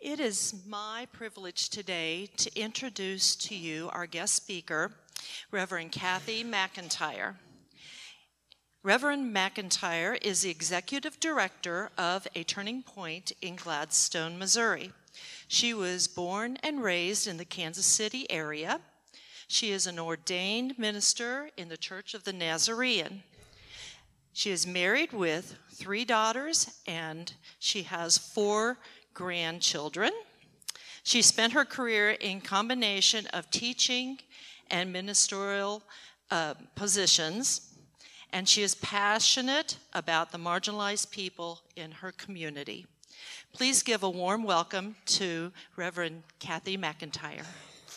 It is my privilege today to introduce to you our guest speaker, Reverend Kathy McIntyre. Reverend McIntyre is the executive director of A Turning Point in Gladstone, Missouri. She was born and raised in the Kansas City area. She is an ordained minister in the Church of the Nazarene. She is married with 3 daughters, and she has 4 grandchildren. She spent her career in combination of teaching and ministerial positions, and she is passionate about the marginalized people in her community. Please give a warm welcome to Reverend Kathy McIntyre.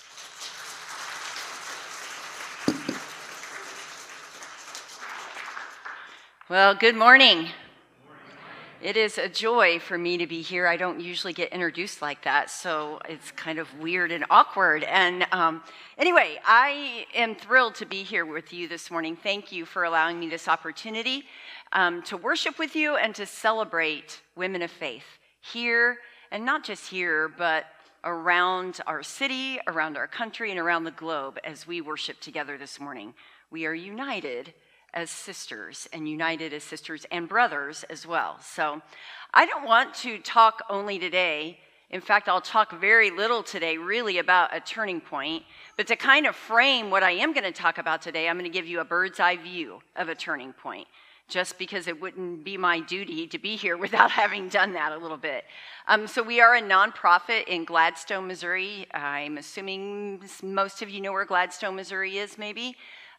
Well, good morning. It is a joy for me to be here. I don't usually get introduced like that, so it's kind of weird and awkward. And anyway, I am thrilled to be here with you this morning. Thank you for allowing me this opportunity to worship with you and to celebrate women of faith here, and not just here, but around our city, around our country, and around the globe as we worship together this morning. We are united as sisters, and united as sisters and brothers as well. So I don't want to talk only today. In fact, I'll talk very little today really about a turning point, but to kind of frame what I am going to talk about today, I'm going to give you a bird's eye view of a turning point, just because it wouldn't be my duty to be here without having done that a little bit. So we are a nonprofit in Gladstone, Missouri. I'm assuming most of you know where Gladstone, Missouri is, maybe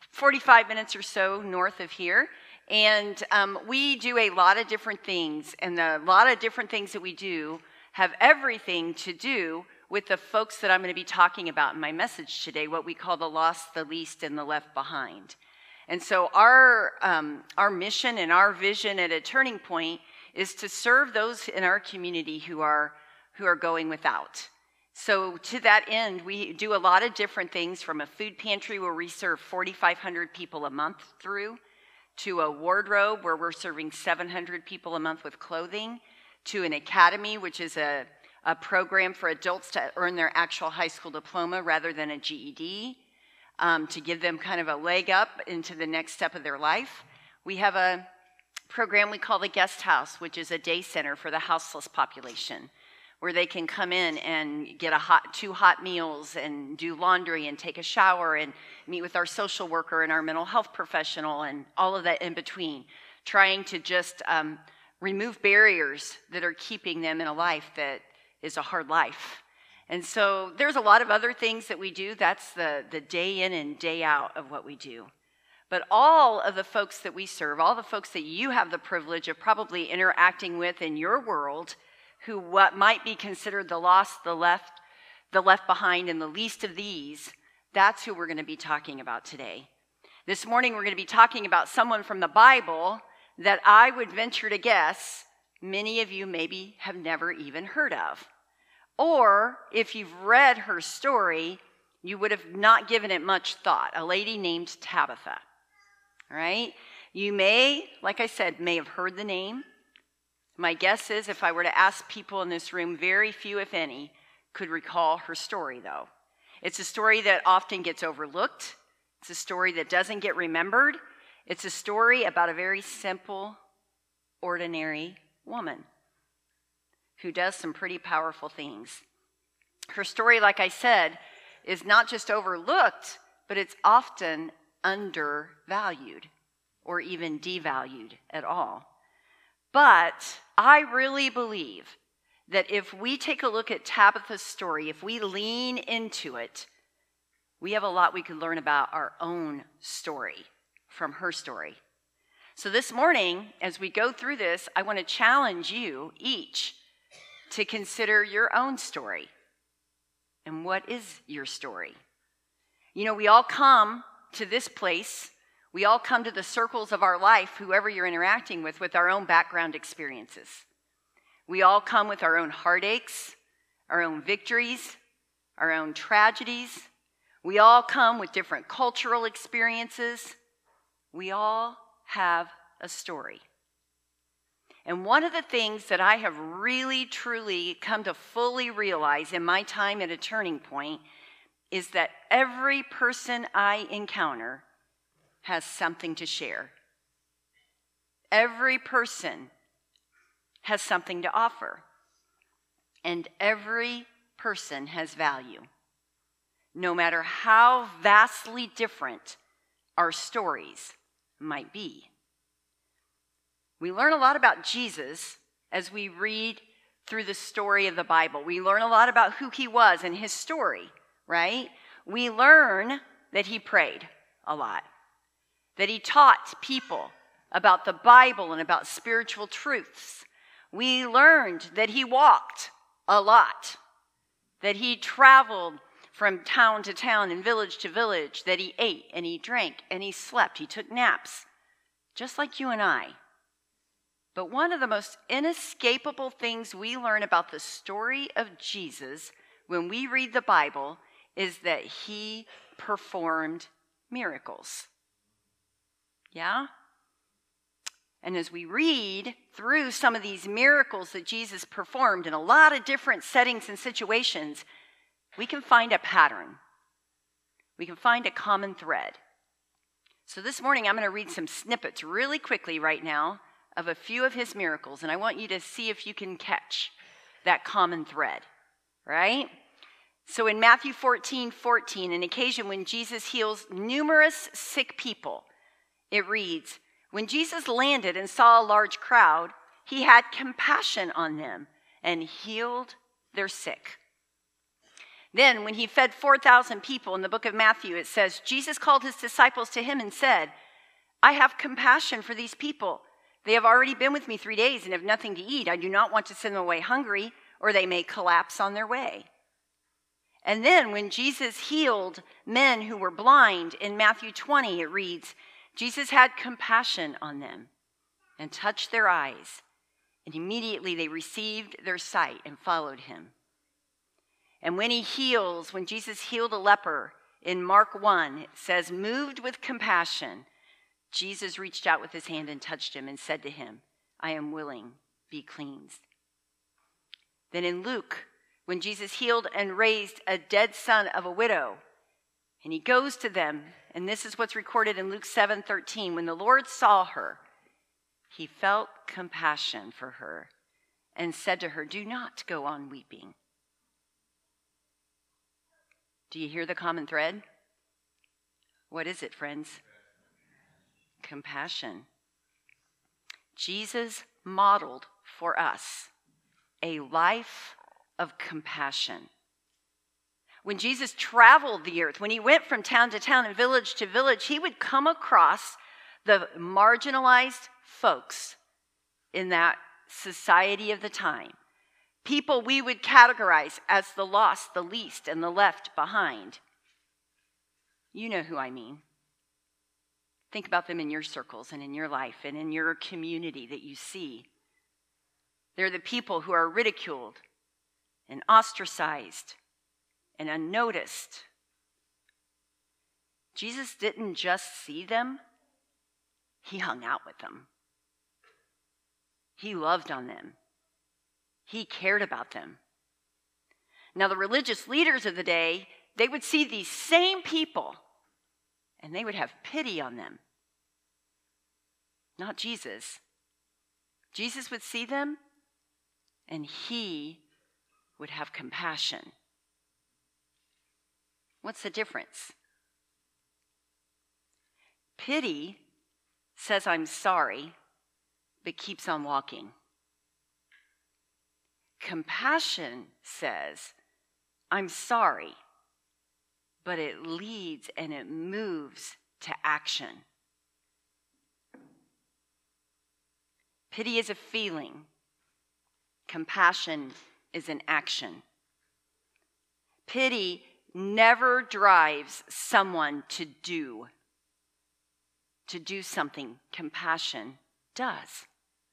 45 minutes or so north of here. And we do a lot of different things, and a lot of different things that we do have everything to do with the folks that I'm going to be talking about in my message today, what we call the lost, the least, and the left behind. And so our mission and our vision at A Turning Point is to serve those in our community who are going without. So to that end, we do a lot of different things, from a food pantry where we serve 4,500 people a month through, to a wardrobe where we're serving 700 people a month with clothing, to an academy, which is a program for adults to earn their actual high school diploma rather than a GED, to give them kind of a leg up into the next step of their life. We have a program we call the Guest House, which is a day center for the houseless population, where they can come in and get 2 hot meals and do laundry and take a shower and meet with our social worker and our mental health professional and all of that in between, trying to just remove barriers that are keeping them in a life that is a hard life. And so there's a lot of other things that we do. That's the day in and day out of what we do. But all of the folks that we serve, all the folks that you have the privilege of probably interacting with in your world, who what might be considered the lost, the left behind, and the least of these, that's who we're going to be talking about today. This morning we're going to be talking about someone from the Bible that I would venture to guess many of you maybe have never even heard of. Or if you've read her story, you would have not given it much thought. A lady named Tabitha. All right? You may, like I said, may have heard the name. My guess is if I were to ask people in this room, very few, if any, could recall her story, though. It's a story that often gets overlooked. It's a story that doesn't get remembered. It's a story about a very simple, ordinary woman who does some pretty powerful things. Her story, like I said, is not just overlooked, but it's often undervalued or even devalued at all. But I really believe that if we take a look at Tabitha's story, if we lean into it, we have a lot we could learn about our own story from her story. So this morning, as we go through this, I want to challenge you each to consider your own story. And what is your story? You know, we all come to this place. We all come to the circles of our life, whoever you're interacting with our own background experiences. We all come with our own heartaches, our own victories, our own tragedies. We all come with different cultural experiences. We all have a story. And one of the things that I have really, truly come to fully realize in my time at a turning point is that every person I encounter has something to share. Every person has something to offer. And every person has value. No matter how vastly different our stories might be. We learn a lot about Jesus as we read through the story of the Bible. We learn a lot about who he was and his story, right? We learn that he prayed a lot, that he taught people about the Bible and about spiritual truths. We learned that he walked a lot, that he traveled from town to town and village to village, that he ate and he drank and he slept. He took naps, just like you and I. But one of the most inescapable things we learn about the story of Jesus when we read the Bible is that he performed miracles. Yeah? And as we read through some of these miracles that Jesus performed in a lot of different settings and situations, we can find a pattern. We can find a common thread. So this morning I'm going to read some snippets really quickly right now of a few of his miracles, and I want you to see if you can catch that common thread, right? So in Matthew 14:14, an occasion when Jesus heals numerous sick people, it reads, "When Jesus landed and saw a large crowd, he had compassion on them and healed their sick." Then when he fed 4,000 people in the book of Matthew, it says, Jesus called his disciples to him and said, "I have compassion for these people. They have already been with me 3 days and have nothing to eat. I do not want to send them away hungry, or they may collapse on their way." And then when Jesus healed men who were blind in Matthew 20, it reads, Jesus had compassion on them and touched their eyes, and immediately they received their sight and followed him. And when Jesus healed a leper in Mark 1, it says, moved with compassion, Jesus reached out with his hand and touched him and said to him, "I am willing, be cleansed." Then in Luke, when Jesus healed and raised a dead son of a widow, and he goes to them, and this is what's recorded in Luke 7:13. When the Lord saw her, he felt compassion for her and said to her, "Do not go on weeping." Do you hear the common thread? What is it, friends? Compassion. Jesus modeled for us a life of compassion. When Jesus traveled the earth, when he went from town to town and village to village, he would come across the marginalized folks in that society of the time. People we would categorize as the lost, the least, and the left behind. You know who I mean. Think about them in your circles and in your life and in your community that you see. They're the people who are ridiculed and ostracized and unnoticed. Jesus didn't just see them, he hung out with them. He loved on them. He cared about them. Now, the religious leaders of the day, they would see these same people and they would have pity on them. Not Jesus. Jesus would see them and he would have compassion. What's the difference? Pity says, "I'm sorry," but keeps on walking. Compassion says, "I'm sorry," but it leads and it moves to action. Pity is a feeling. Compassion is an action. Pity never drives someone to do something. Compassion does.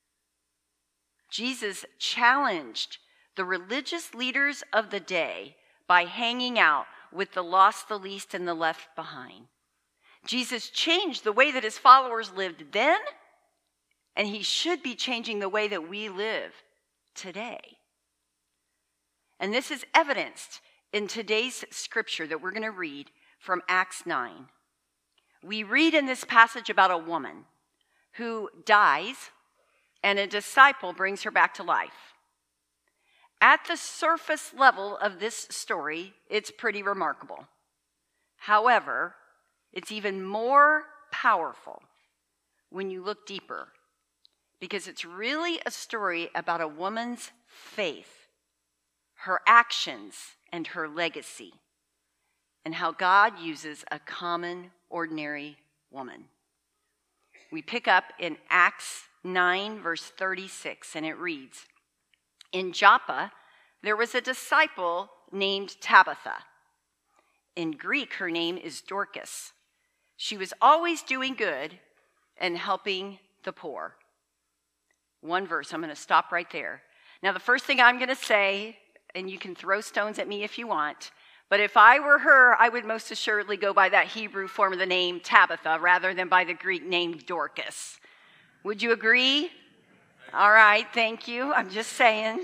Jesus challenged the religious leaders of the day by hanging out with the lost, the least, and the left behind. Jesus changed the way that his followers lived then, and he should be changing the way that we live today. And this is evidenced in today's scripture that we're going to read from Acts 9. We read in this passage about a woman who dies, and a disciple brings her back to life. At the surface level of this story, it's pretty remarkable. However, it's even more powerful when you look deeper, because it's really a story about a woman's faith, her actions, and her legacy, and how God uses a common, ordinary woman. We pick up in Acts 9, verse 36, and it reads, "In Joppa, there was a disciple named Tabitha. In Greek, her name is Dorcas. She was always doing good and helping the poor." One verse, I'm going to stop right there. Now, the first thing I'm going to say, and you can throw stones at me if you want, but if I were her, I would most assuredly go by that Hebrew form of the name Tabitha rather than by the Greek name Dorcas. Would you agree? All right, thank you. I'm just saying.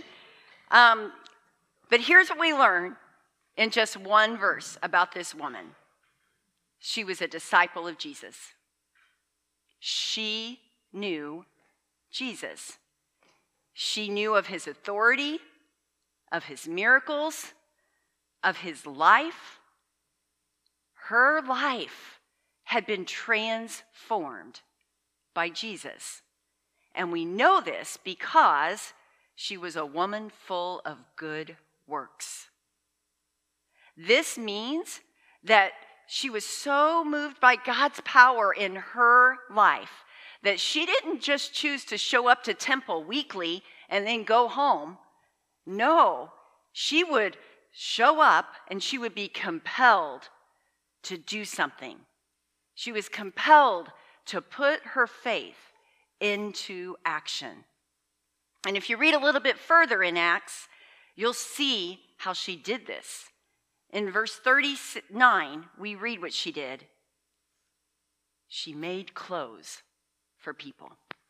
But here's what we learn in just one verse about this woman. She was a disciple of Jesus. She knew Jesus. She knew of his authority, of his miracles, of his life. Her life had been transformed by Jesus. And we know this because she was a woman full of good works. This means that she was so moved by God's power in her life that she didn't just choose to show up to temple weekly and then go home. No, she would show up and she would be compelled to do something. She was compelled to put her faith into action. And if you read a little bit further in Acts, you'll see how she did this. In verse 39, we read what she did. She made clothes for people.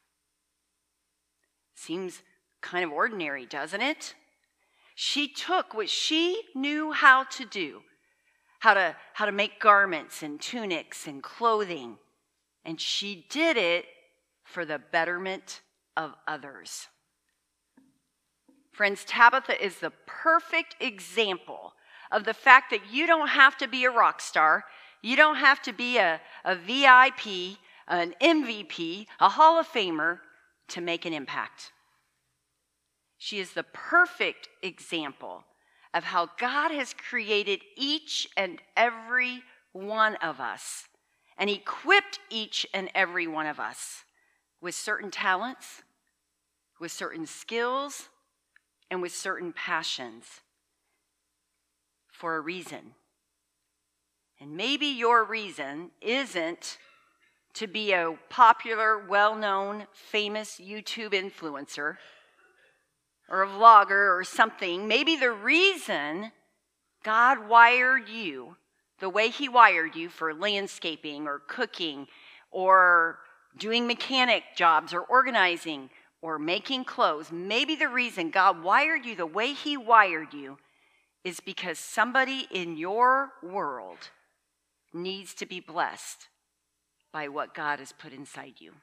Seems kind of ordinary, doesn't it? She took what she knew how to do, how to make garments and tunics and clothing, and she did it for the betterment of others. Friends, Tabitha is the perfect example of the fact that you don't have to be a rock star, you don't have to be a VIP, an MVP, a Hall of Famer to make an impact. She is the perfect example of how God has created each and every one of us and equipped each and every one of us with certain talents, with certain skills, and with certain passions for a reason. And maybe your reason isn't to be a popular, well-known, famous YouTube influencer or a vlogger or something. Maybe the reason God wired you the way he wired you for landscaping or cooking or doing mechanic jobs or organizing or making clothes, maybe the reason God wired you the way he wired you is because somebody in your world needs to be blessed by what God has put inside you.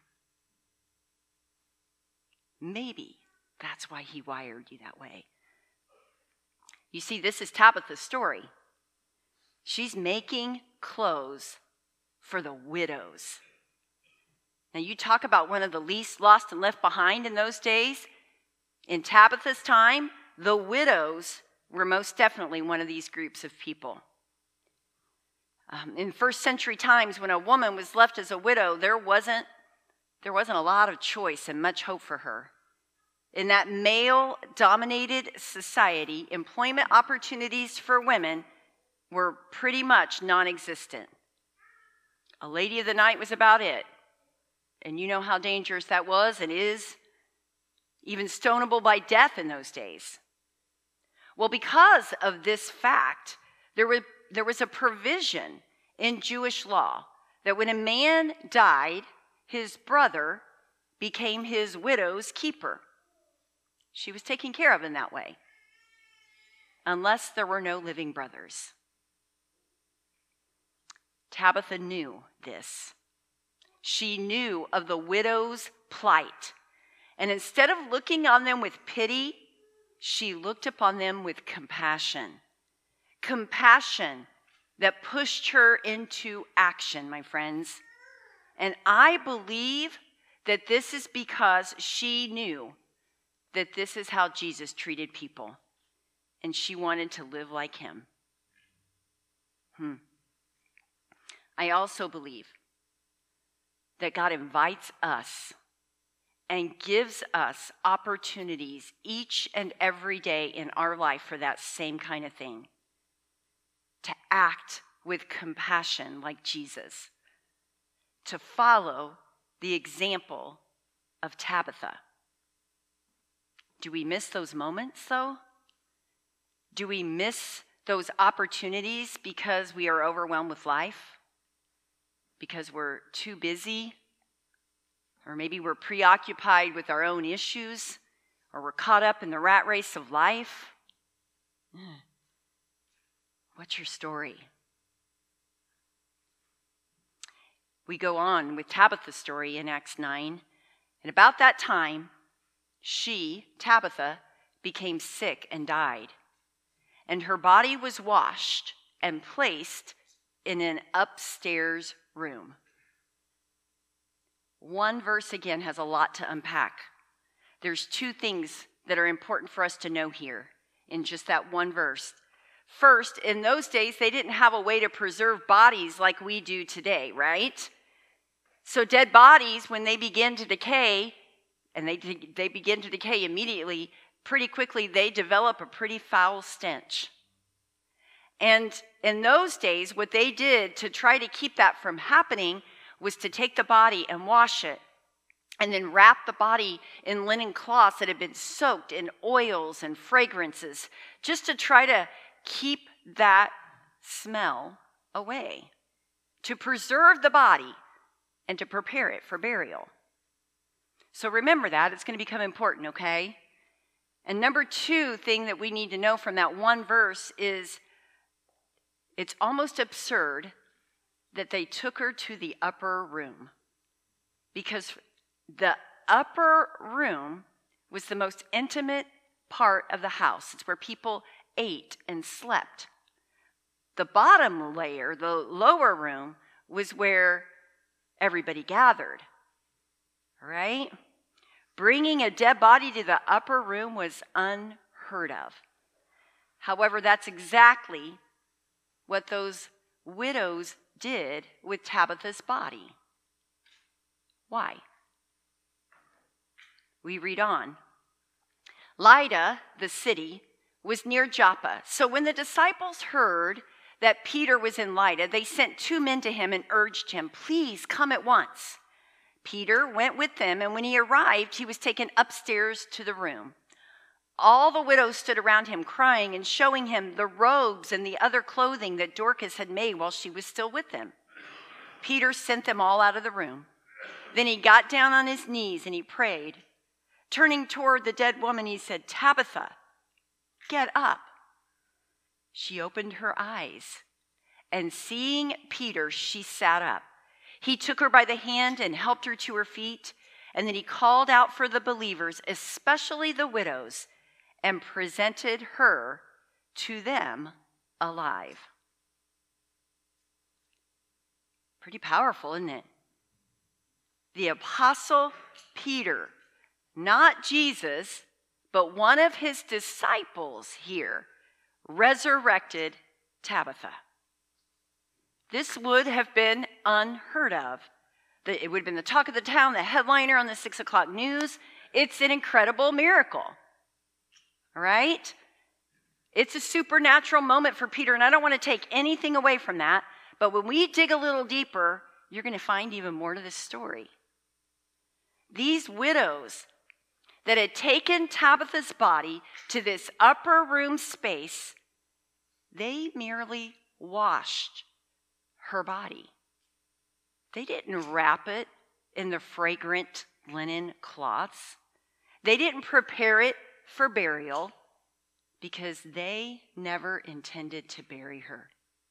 Maybe that's why he wired you that way. You see, this is Tabitha's story. She's making clothes for the widows. Now, you talk about one of the least lost and left behind in those days. In Tabitha's time, the widows were most definitely one of these groups of people. In first century times, when a woman was left as a widow, there wasn't a lot of choice and much hope for her. In that male-dominated society, employment opportunities for women were pretty much non-existent. A lady of the night was about it. And you know how dangerous that was and is, even stonable by death in those days. Well, because of this fact, there was a provision in Jewish law that when a man died, his brother became his widow's keeper. She was taken care of in that way, unless there were no living brothers. Tabitha knew this. She knew of the widow's plight. And instead of looking on them with pity, she looked upon them with compassion. Compassion that pushed her into action, my friends. And I believe that this is because she knew that this is how Jesus treated people. And she wanted to live like him. I also believe that God invites us and gives us opportunities each and every day in our life for that same kind of thing. To act with compassion like Jesus. To follow the example of Tabitha. Do we miss those moments, though? Do we miss those opportunities because we are overwhelmed with life? Because we're too busy? Or maybe we're preoccupied with our own issues? Or we're caught up in the rat race of life? What's your story? We go on with Tabitha's story in Acts 9. And about that time, she, Tabitha, became sick and died. And her body was washed and placed in an upstairs room. One verse again has a lot to unpack. There's two things that are important for us to know here in just that one verse. First, in those days, they didn't have a way to preserve bodies like we do today, right? So dead bodies, when they begin to decay, and they begin to decay immediately, pretty quickly, they develop a pretty foul stench. And in those days, what they did to try to keep that from happening was to take the body and wash it, and then wrap the body in linen cloths that had been soaked in oils and fragrances, just to try to keep that smell away, to preserve the body and to prepare it for burial. So remember that. It's going to become important, okay? And number two thing that we need to know from that one verse is it's almost absurd that they took her to the upper room, because the upper room was the most intimate part of the house. It's where people ate and slept. The bottom layer, the lower room, was where everybody gathered, right? Bringing a dead body to the upper room was unheard of. However, that's exactly what those widows did with Tabitha's body. Why? We read on. Lydda, the city, was near Joppa. So when the disciples heard that Peter was in Lydda, they sent 2 men to him and urged him, "Please come at once." Peter went with them, and when he arrived, he was taken upstairs to the room. All the widows stood around him, crying and showing him the robes and the other clothing that Dorcas had made while she was still with them. Peter sent them all out of the room. Then he got down on his knees and he prayed. Turning toward the dead woman, he said, "Tabitha, get up." She opened her eyes, and seeing Peter, she sat up. He took her by the hand and helped her to her feet, and then he called out for the believers, especially the widows, and presented her to them alive. Pretty powerful, isn't it? The Apostle Peter, not Jesus, but one of his disciples here, resurrected Tabitha. This would have been unheard of. It would have been the talk of the town, the headliner on the 6 o'clock news. It's an incredible miracle, all right? It's a supernatural moment for Peter, and I don't want to take anything away from that, but when we dig a little deeper, you're going to find even more to this story. These widows that had taken Tabitha's body to this upper room space, they merely washed her body. They didn't wrap it in the fragrant linen cloths. They didn't prepare it for burial because they never intended to bury her.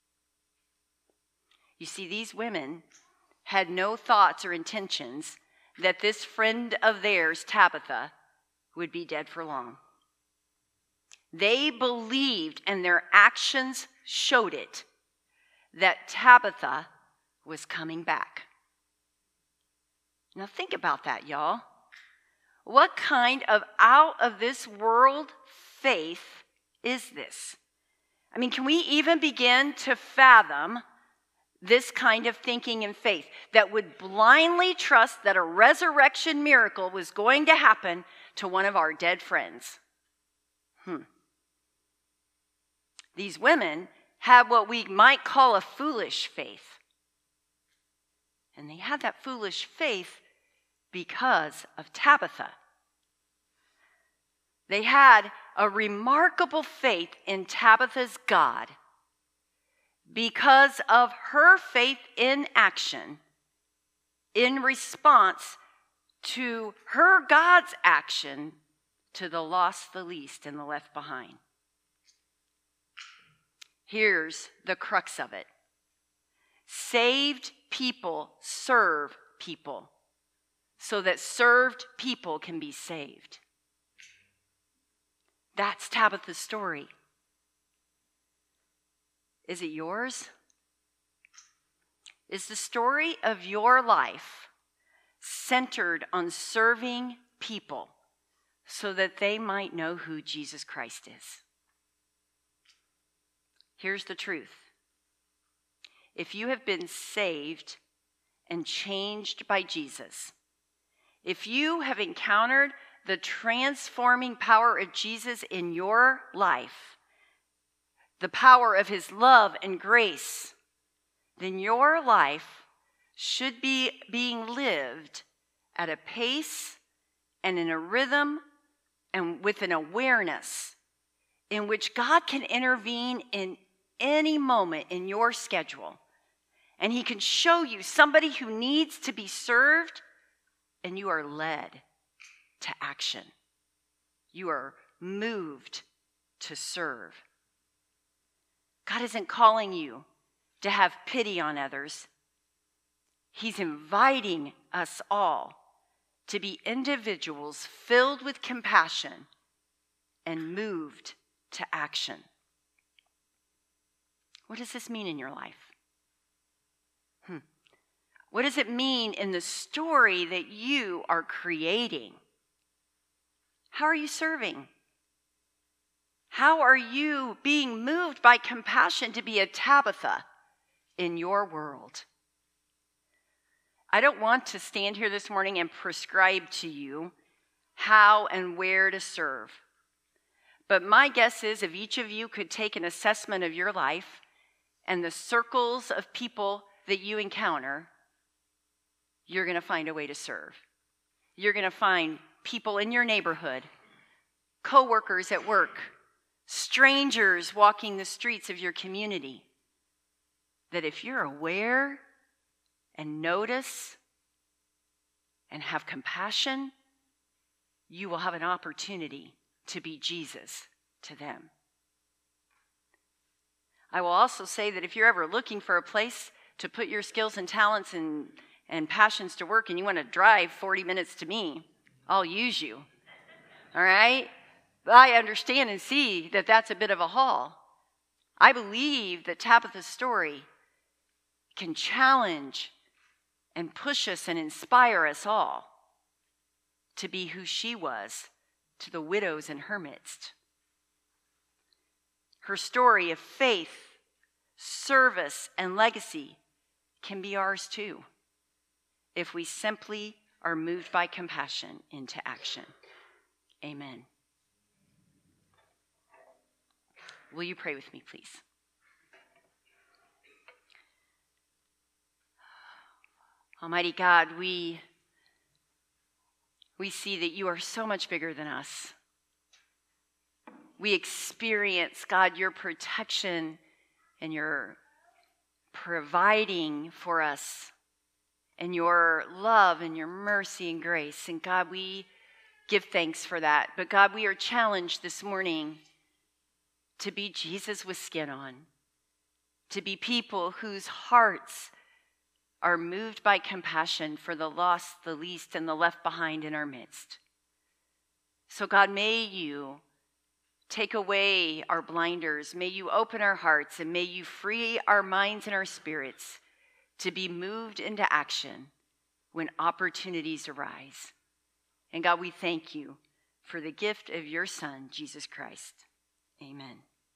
You see, these women had no thoughts or intentions that this friend of theirs, Tabitha, would be dead for long. They believed, and their actions showed it, that Tabitha was coming back. Now think about that, y'all. What kind of out-of-this-world faith is this? I mean, can we even begin to fathom this kind of thinking and faith that would blindly trust that a resurrection miracle was going to happen to one of our dead friends? These women had what we might call a foolish faith. And they had that foolish faith because of Tabitha. They had a remarkable faith in Tabitha's God because of her faith in action in response to her God's action to the lost, the least, and the left behind. Here's the crux of it. Saved people serve people so that served people can be saved. That's Tabitha's story. Is it yours? Is the story of your life centered on serving people so that they might know who Jesus Christ is? Here's the truth. If you have been saved and changed by Jesus, if you have encountered the transforming power of Jesus in your life, the power of his love and grace, then your life should be being lived at a pace and in a rhythm and with an awareness in which God can intervene in any moment in your schedule. And he can show you somebody who needs to be served, and you are led to action. You are moved to serve. God isn't calling you to have pity on others. He's inviting us all to be individuals filled with compassion and moved to action. What does this mean in your life? What does it mean in the story that you are creating? How are you serving? How are you being moved by compassion to be a Tabitha in your world? I don't want to stand here this morning and prescribe to you how and where to serve. But my guess is if each of you could take an assessment of your life and the circles of people that you encounter, you're going to find a way to serve. You're going to find people in your neighborhood, coworkers at work, strangers walking the streets of your community, that if you're aware and notice and have compassion, you will have an opportunity to be Jesus to them. I will also say that if you're ever looking for a place to put your skills and talents and passions to work, and you want to drive 40 minutes to me, I'll use you. All right? But I understand and see that that's a bit of a haul. I believe that Tabitha's story can challenge and push us and inspire us all to be who she was to the widows in her midst. Her story of faith, service, and legacy can be ours too, if we simply are moved by compassion into action. Amen. Will you pray with me, please? Almighty God, we see that you are so much bigger than us. We experience, God, your protection and your providing for us and your love and your mercy and grace. And God, we give thanks for that. But God, we are challenged this morning to be Jesus with skin on, to be people whose hearts are moved by compassion for the lost, the least, and the left behind in our midst. So God, may you take away our blinders. May you open our hearts, and may you free our minds and our spirits to be moved into action when opportunities arise. And God, we thank you for the gift of your Son, Jesus Christ. Amen.